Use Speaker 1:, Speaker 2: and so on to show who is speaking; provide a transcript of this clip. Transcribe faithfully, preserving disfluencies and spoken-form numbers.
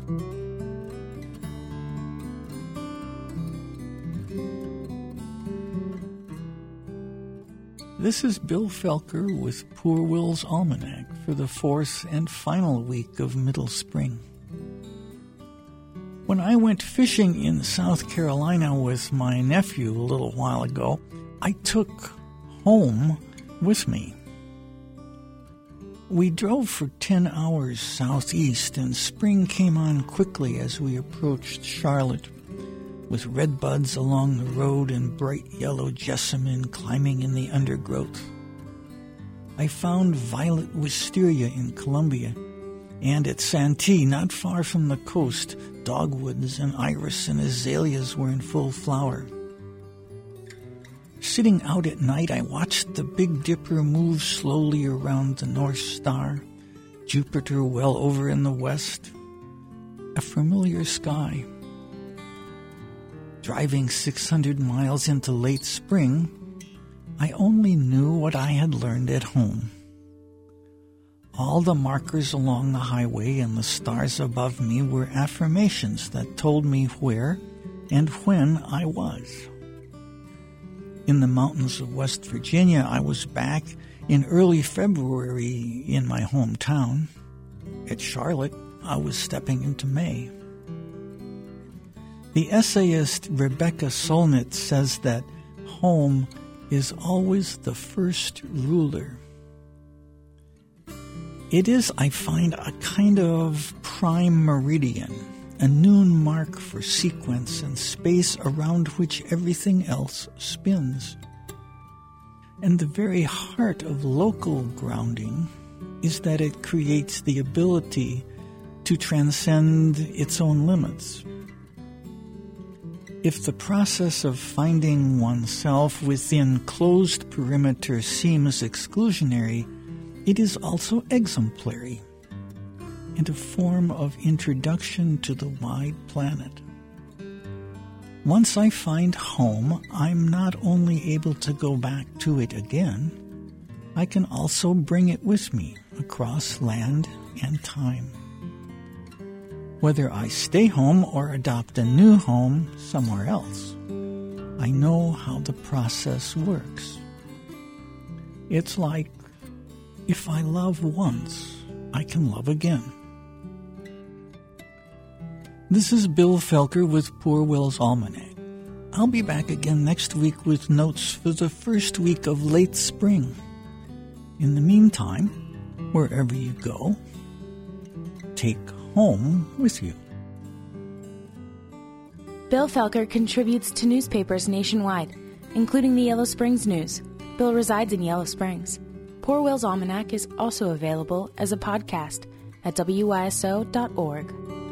Speaker 1: This is Bill Felker with Poor Will's Almanac for the fourth and final week of middle spring. When I went fishing in South Carolina with my nephew a little while ago, I took home with me. We drove for ten hours southeast, and spring came on quickly as we approached Charlotte, with red buds along the road and bright yellow jessamine climbing in the undergrowth. I found violet wisteria in Columbia, and at Santee, not far from the coast, dogwoods and iris and azaleas were in full flower. Sitting out at night, I watched the Big Dipper move slowly around the North Star, Jupiter well over in the west, a familiar sky. Driving six hundred miles into late spring, I only knew what I had learned at home. All the markers along the highway and the stars above me were affirmations that told me where and when I was. In the mountains of West Virginia, I was back in early February in my hometown. At Charlotte, I was stepping into May. The essayist Rebecca Solnit says that home is always the first ruler. It is, I find, a kind of prime meridian, a noon mark for sequence and space around which everything else spins. And the very heart of local grounding is that it creates the ability to transcend its own limits. If the process of finding oneself within closed perimeter seems exclusionary, it is also exemplary and a form of introduction to the wide planet. Once I find home, I'm not only able to go back to it again, I can also bring it with me across land and time. Whether I stay home or adopt a new home somewhere else, I know how the process works. It's like, if I love once, I can love again. This is Bill Felker with Poor Will's Almanac. I'll be back again next week with notes for the first week of late spring. In the meantime, wherever you go, take home with you.
Speaker 2: Bill Felker contributes to newspapers nationwide, including the Yellow Springs News. Bill resides in Yellow Springs. Poor Will's Almanac is also available as a podcast at W Y S O dot org.